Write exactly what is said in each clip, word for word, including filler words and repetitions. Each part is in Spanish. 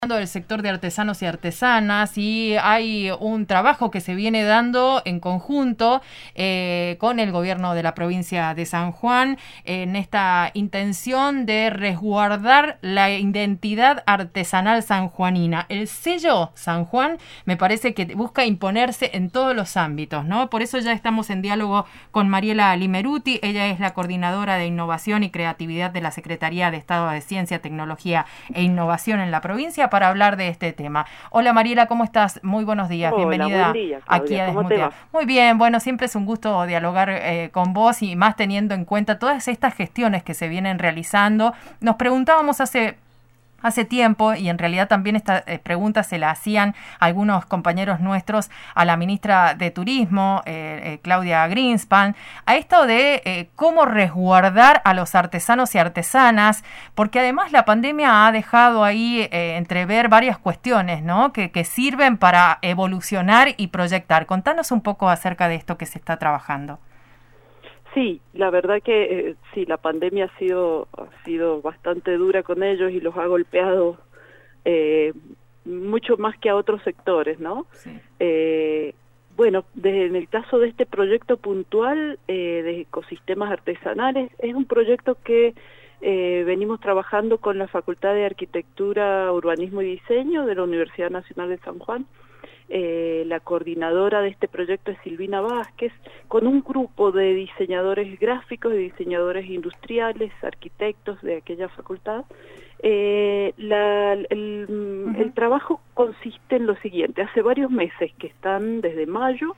del sector de artesanos y artesanas, y hay un trabajo que se viene dando en conjunto eh, con el gobierno de la provincia de San Juan en esta intención de resguardar la identidad artesanal sanjuanina. El sello San Juan me parece que busca imponerse en todos los ámbitos, ¿no? Por eso ya estamos en diálogo con Mariela Limeruti. Ella es la coordinadora de innovación y creatividad de la Secretaría de Estado de Ciencia, Tecnología e Innovación en la provincia, para hablar de este tema. Hola Mariela, ¿cómo estás? Muy buenos días, Hola, bienvenida buen día, Claudia. aquí a ¿Cómo te Desmutear. va? Muy bien, bueno, siempre es un gusto dialogar eh, con vos, y más teniendo en cuenta todas estas gestiones que se vienen realizando. Nos preguntábamos hace... Hace tiempo, y en realidad también esta eh, pregunta se la hacían algunos compañeros nuestros a la ministra de Turismo, eh, eh, Claudia Greenspan, a esto de eh, cómo resguardar a los artesanos y artesanas, porque además la pandemia ha dejado ahí eh, entrever varias cuestiones, ¿no? Que, que sirven para evolucionar y proyectar. Contanos un poco acerca de esto que se está trabajando. Sí, la verdad que eh, sí, la pandemia ha sido ha sido bastante dura con ellos y los ha golpeado eh, mucho más que a otros sectores, ¿no? Sí. Eh, bueno, desde en el caso de este proyecto puntual eh, de ecosistemas artesanales, es un proyecto que eh, venimos trabajando con la Facultad de Arquitectura, Urbanismo y Diseño de la Universidad Nacional de San Juan. Eh, la coordinadora de este proyecto es Silvina Vázquez, con un grupo de diseñadores gráficos, de diseñadores industriales, arquitectos de aquella facultad. Eh, la, el, uh-huh. el trabajo consiste en lo siguiente: hace varios meses que están, desde mayo,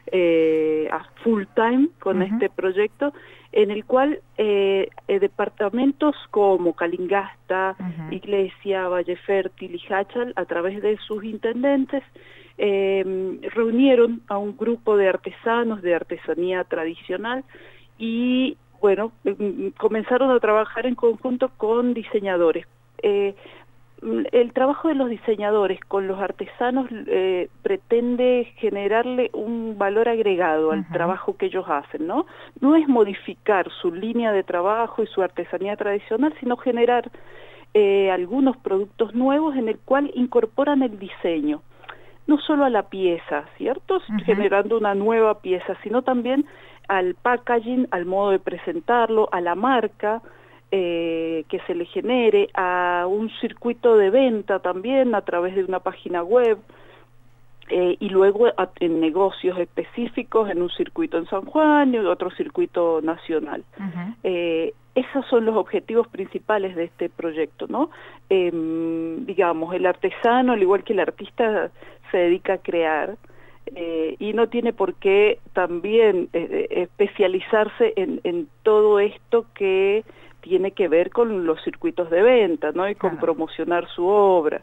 eh, a full time con uh-huh. este proyecto, en el cual eh, eh, departamentos como Calingasta, uh-huh. Iglesia, Valle Fértil y Hachal, a través de sus intendentes, Eh, reunieron a un grupo de artesanos de artesanía tradicional y, bueno, eh, comenzaron a trabajar en conjunto con diseñadores. Eh, el trabajo de los diseñadores con los artesanos eh, pretende generarle un valor agregado al uh-huh. trabajo que ellos hacen, ¿no? No es modificar su línea de trabajo y su artesanía tradicional, sino generar eh, algunos productos nuevos en el cual incorporan el diseño, no solo a la pieza, ¿cierto? Uh-huh. Generando una nueva pieza, sino también al packaging, al modo de presentarlo, a la marca eh, que se le genere, a un circuito de venta también a través de una página web, eh, y luego a, en negocios específicos, en un circuito en San Juan y otro circuito nacional. Uh-huh. Eh, esos son los objetivos principales de este proyecto, ¿no? Eh, digamos, el artesano, al igual que el artista, se dedica a crear eh, y no tiene por qué también eh, especializarse en, en todo esto que tiene que ver con los circuitos de venta, ¿no? Y con Ajá. promocionar su obra.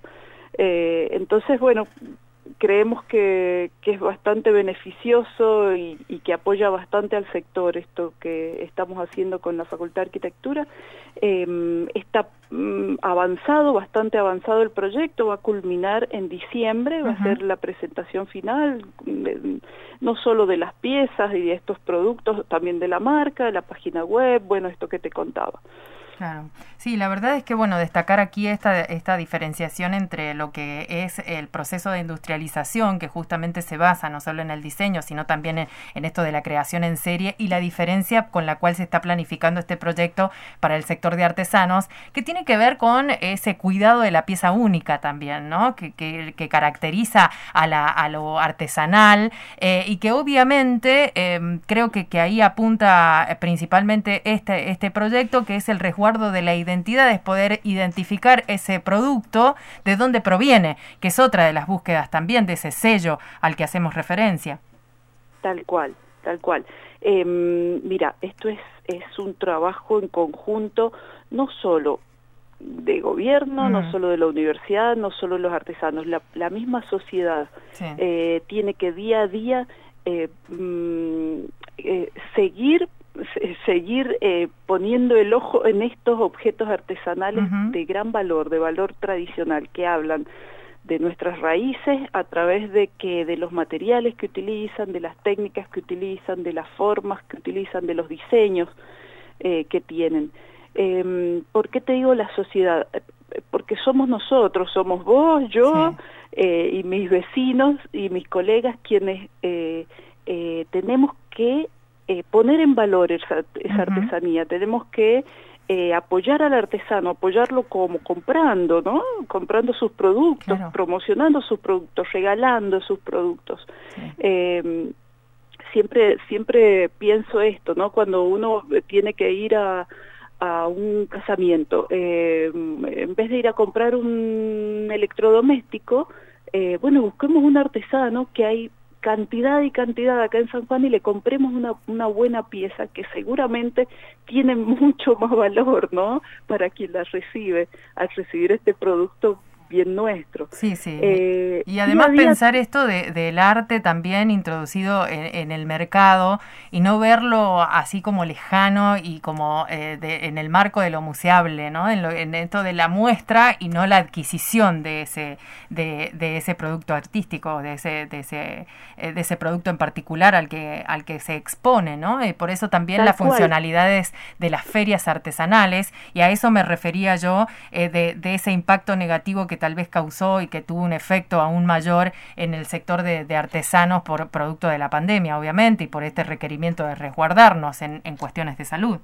Eh, entonces, bueno, creemos que, que es bastante beneficioso y, y que apoya bastante al sector esto que estamos haciendo con la Facultad de Arquitectura. Eh, está mm, avanzado, bastante avanzado el proyecto, va a culminar en diciembre, va uh-huh. a ser la presentación final, de, no solo de las piezas y de estos productos, también de la marca, de la página web, bueno, esto que te contaba. Claro. Sí, la verdad es que, bueno, destacar aquí esta, esta diferenciación entre lo que es el proceso de industrialización, que justamente se basa no solo en el diseño, sino también en, en esto de la creación en serie, y la diferencia con la cual se está planificando este proyecto para el sector de artesanos, que tiene que ver con ese cuidado de la pieza única también, ¿no? Que, que, que caracteriza a, la, a lo artesanal, eh, y que obviamente eh, creo que, que ahí apunta principalmente este, este proyecto, que es el resguardo de la identidad, es poder identificar ese producto, de dónde proviene, que es otra de las búsquedas también de ese sello al que hacemos referencia. Tal cual, tal cual. Eh, mira, esto es, es un trabajo en conjunto, no solo de gobierno, mm. no solo de la universidad, no solo de los artesanos, la, la misma sociedad sí. eh, tiene que día a día eh, mm, eh, seguir seguir eh, poniendo el ojo en estos objetos artesanales uh-huh. de gran valor, de valor tradicional, que hablan de nuestras raíces a través de que de los materiales que utilizan, de las técnicas que utilizan, de las formas que utilizan, de los diseños eh, que tienen. Eh, ¿Por qué te digo la sociedad? porque somos nosotros, somos vos, yo Sí. eh, y mis vecinos y mis colegas quienes eh, eh, tenemos que eh, poner en valor esa, esa Uh-huh. artesanía, tenemos que eh, apoyar al artesano, apoyarlo como comprando, ¿no? Comprando sus productos, Claro. promocionando sus productos, regalando sus productos. Sí. Eh, siempre, siempre pienso esto, ¿no? Cuando uno tiene que ir a a un casamiento, eh, en vez de ir a comprar un electrodoméstico, eh, bueno, busquemos un artesano, que hay cantidad y cantidad acá en San Juan, y le compremos una, una buena pieza que seguramente tiene mucho más valor, ¿no? Para quien la recibe, al recibir este producto bien nuestro. Sí, sí. Eh, y además día día... pensar esto de, del arte también introducido en, en el mercado y no verlo así como lejano y como eh, de, en el marco de lo museable, ¿no? En, lo, en esto de la muestra y no la adquisición de ese de, de ese producto artístico, de ese de ese eh, de ese producto en particular al que al que se expone, ¿no? Y por eso también las funcionalidades de las ferias artesanales, y a eso me refería yo, eh, de, de ese impacto negativo que tal vez causó y que tuvo un efecto aún mayor en el sector de, de artesanos por producto de la pandemia, obviamente, y por este requerimiento de resguardarnos en, en cuestiones de salud.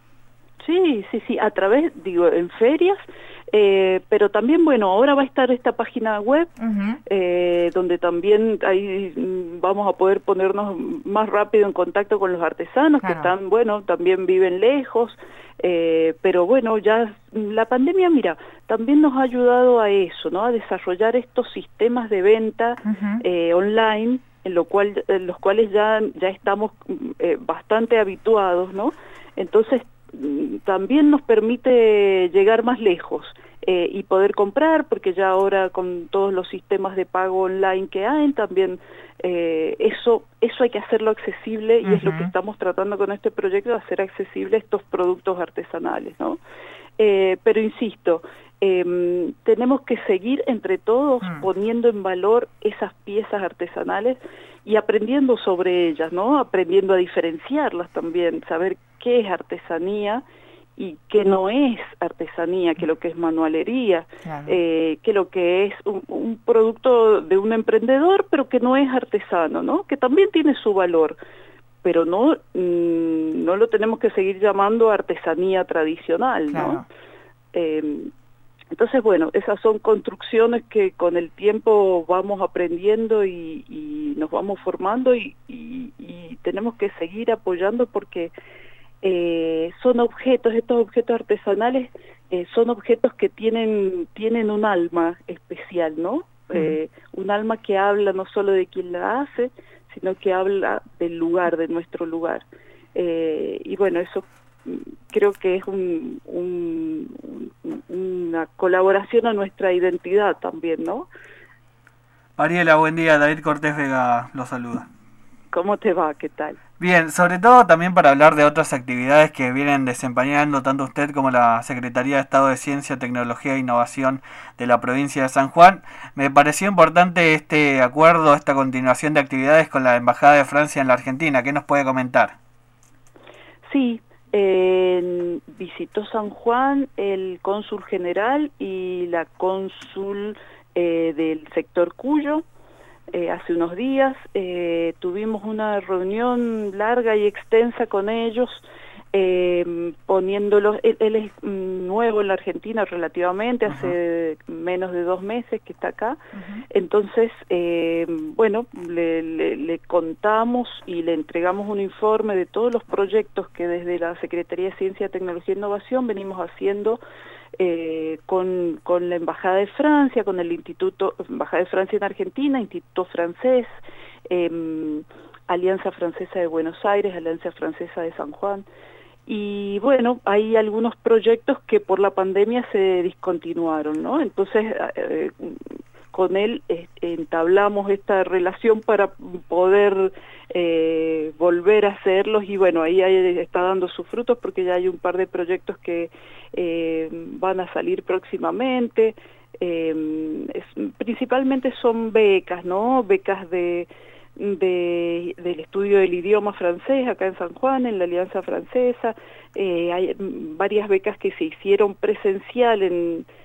Sí, sí, sí, a través, digo, en ferias, eh, pero también, bueno, ahora va a estar esta página web, uh-huh. eh, donde también ahí vamos a poder ponernos más rápido en contacto con los artesanos, claro. que están, bueno, también viven lejos, eh, pero bueno, ya la pandemia, mira, también nos ha ayudado a eso, ¿no? A desarrollar estos sistemas de venta uh-huh. eh, online, en lo cual, en los cuales ya, ya estamos eh, bastante habituados, ¿no? Entonces, también nos permite llegar más lejos eh, y poder comprar, porque ya ahora con todos los sistemas de pago online que hay, también eh, eso eso hay que hacerlo accesible, y uh-huh. es lo que estamos tratando con este proyecto, de hacer accesible estos productos artesanales, ¿no? Eh, pero insisto, eh, tenemos que seguir entre todos uh-huh. poniendo en valor esas piezas artesanales y aprendiendo sobre ellas, ¿no? Aprendiendo a diferenciarlas también, saber qué es artesanía y qué no es artesanía, qué lo que es manualería, claro. eh, qué lo que es un, un producto de un emprendedor, pero que no es artesano, ¿no? Que también tiene su valor, pero no, mmm, no lo tenemos que seguir llamando artesanía tradicional, claro. ¿no? Eh, entonces, bueno, esas son construcciones que con el tiempo vamos aprendiendo y, y nos vamos formando, y, y, y tenemos que seguir apoyando, porque eh, son objetos, estos objetos artesanales eh, son objetos que tienen, tienen un alma especial, ¿no? Uh-huh. Eh, un alma que habla no solo de quien la hace, sino que habla del lugar, de nuestro lugar. Eh, y bueno, eso creo que es un, un, un, una colaboración a nuestra identidad también, ¿no? Mariela, buen día. David Cortés Vega lo saluda. ¿Cómo te va? ¿Qué tal? Bien, sobre todo también para hablar de otras actividades que vienen desempeñando tanto usted como la Secretaría de Estado de Ciencia, Tecnología e Innovación de la provincia de San Juan. Me pareció importante este acuerdo, esta continuación de actividades con la Embajada de Francia en la Argentina. ¿Qué nos puede comentar? Sí, eh, visitó San Juan el cónsul general y la cónsul eh, del sector Cuyo. Eh, hace unos días eh, tuvimos una reunión larga y extensa con ellos, eh, poniéndolos, él, él es nuevo en la Argentina relativamente, uh-huh. hace menos de dos meses que está acá, uh-huh. entonces, eh, bueno, le, le, le contamos y le entregamos un informe de todos los proyectos que desde la Secretaría de Ciencia, Tecnología e Innovación venimos haciendo Eh, con, con la Embajada de Francia, con el Instituto, Embajada de Francia en Argentina, Instituto Francés, eh, Alianza Francesa de Buenos Aires, Alianza Francesa de San Juan, y bueno, hay algunos proyectos que por la pandemia se discontinuaron, ¿no? Entonces, eh, con él eh, entablamos esta relación para poder eh, volver a hacerlos, y bueno, ahí, ahí está dando sus frutos, porque ya hay un par de proyectos que eh, van a salir próximamente. Eh, es, principalmente son becas, ¿no? Becas de, de del estudio del idioma francés acá en San Juan, en la Alianza Francesa. Eh, hay varias becas que se hicieron presencial en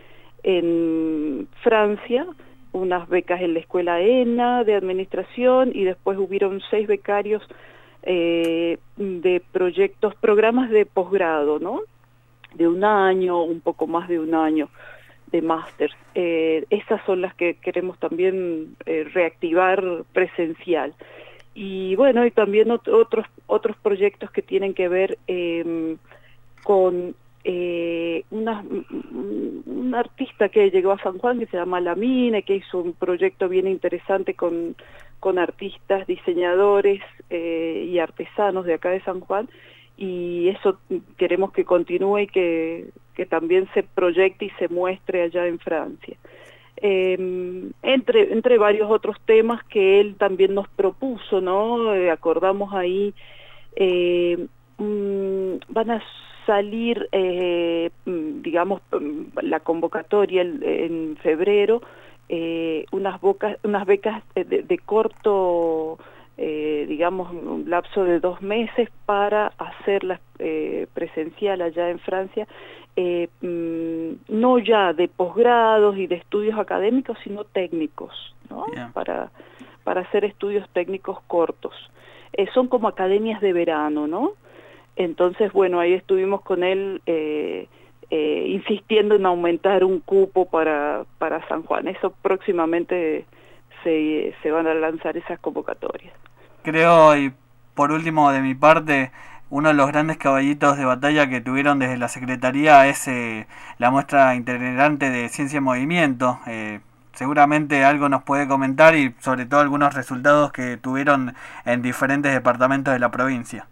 en Francia, unas becas en la escuela ENA de administración, y después hubieron seis becarios eh, de proyectos, programas de posgrado, ¿no? De un año, un poco más de un año de máster. Eh, esas son las que queremos también eh, reactivar presencial. Y bueno, y también ot otros otros proyectos que tienen que ver eh, con eh, una, un artista que llegó a San Juan que se llama Lamine, que hizo un proyecto bien interesante con, con artistas, diseñadores eh, y artesanos de acá de San Juan, y eso queremos que continúe y que, que también se proyecte y se muestre allá en Francia. Eh, entre, entre varios otros temas que él también nos propuso, ¿no? Eh, acordamos ahí, eh, mmm, van a salir, eh, digamos, la convocatoria en, en febrero, eh, unas, bocas, unas becas de, de corto, eh, digamos, un lapso de dos meses para hacerlas eh, presencial allá en Francia, eh, no ya de posgrados y de estudios académicos, sino técnicos, ¿no? Yeah. Para, para hacer estudios técnicos cortos. Eh, son como academias de verano, ¿no? Entonces, bueno, ahí estuvimos con él eh, eh, insistiendo en aumentar un cupo para, para San Juan. Eso próximamente se, se van a lanzar esas convocatorias. Creo, y por último de mi parte, uno de los grandes caballitos de batalla que tuvieron desde la Secretaría es eh, la muestra itinerante de Ciencia en Movimiento. Eh, seguramente algo nos puede comentar y sobre todo algunos resultados que tuvieron en diferentes departamentos de la provincia.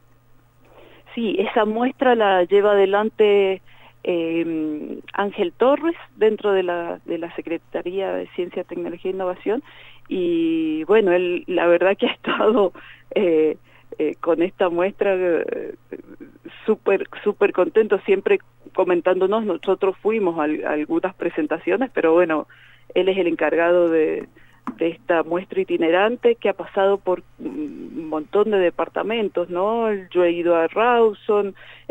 Sí, esa muestra la lleva adelante eh, Ángel Torres dentro de la, de la Secretaría de Ciencia, Tecnología e Innovación, y bueno, él la verdad que ha estado eh, eh, con esta muestra eh, súper súper contento, siempre comentándonos. Nosotros fuimos a, a algunas presentaciones, pero bueno, él es el encargado de de esta muestra itinerante que ha pasado por un montón de departamentos, ¿no? Yo he ido a Rawson,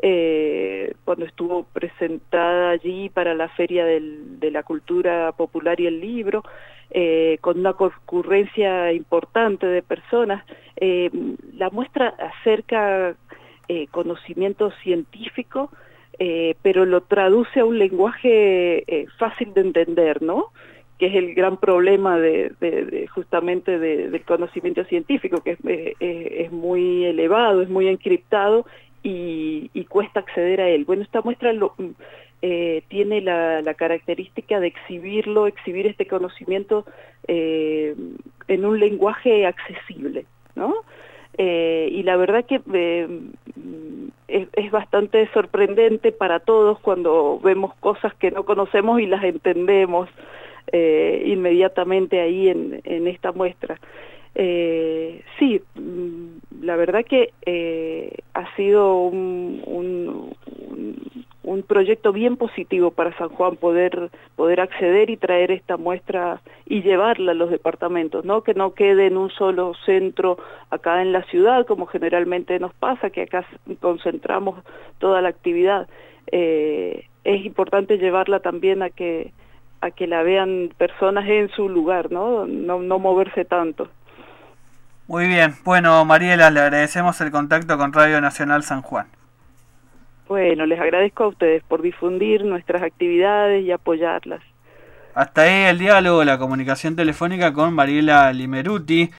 eh, cuando estuvo presentada allí para la Feria del, de la Cultura Popular y el Libro, eh, con una concurrencia importante de personas. Eh, la muestra acerca eh, conocimiento científico, eh, pero lo traduce a un lenguaje eh, fácil de entender, ¿no? Que es el gran problema de, de, de justamente de, del conocimiento científico, que es, eh, es muy elevado, es muy encriptado y, y cuesta acceder a él. Bueno, esta muestra lo, eh, tiene la, la característica de exhibirlo, exhibir este conocimiento eh, en un lenguaje accesible, ¿no? Eh, y la verdad que eh, es, es bastante sorprendente para todos cuando vemos cosas que no conocemos y las entendemos Eh, inmediatamente ahí en, en esta muestra. Eh, sí, la verdad que eh, ha sido un, un, un proyecto bien positivo para San Juan poder, poder acceder y traer esta muestra y llevarla a los departamentos, ¿no? Que no quede en un solo centro acá en la ciudad, como generalmente nos pasa, que acá concentramos toda la actividad. Eh, es importante llevarla también a que a que la vean personas en su lugar, ¿no? No, no moverse tanto. Muy bien. Bueno, Mariela, le agradecemos el contacto con Radio Nacional San Juan. Bueno, les agradezco a ustedes por difundir nuestras actividades y apoyarlas. Hasta ahí el diálogo, la comunicación telefónica con Mariela Limeruti.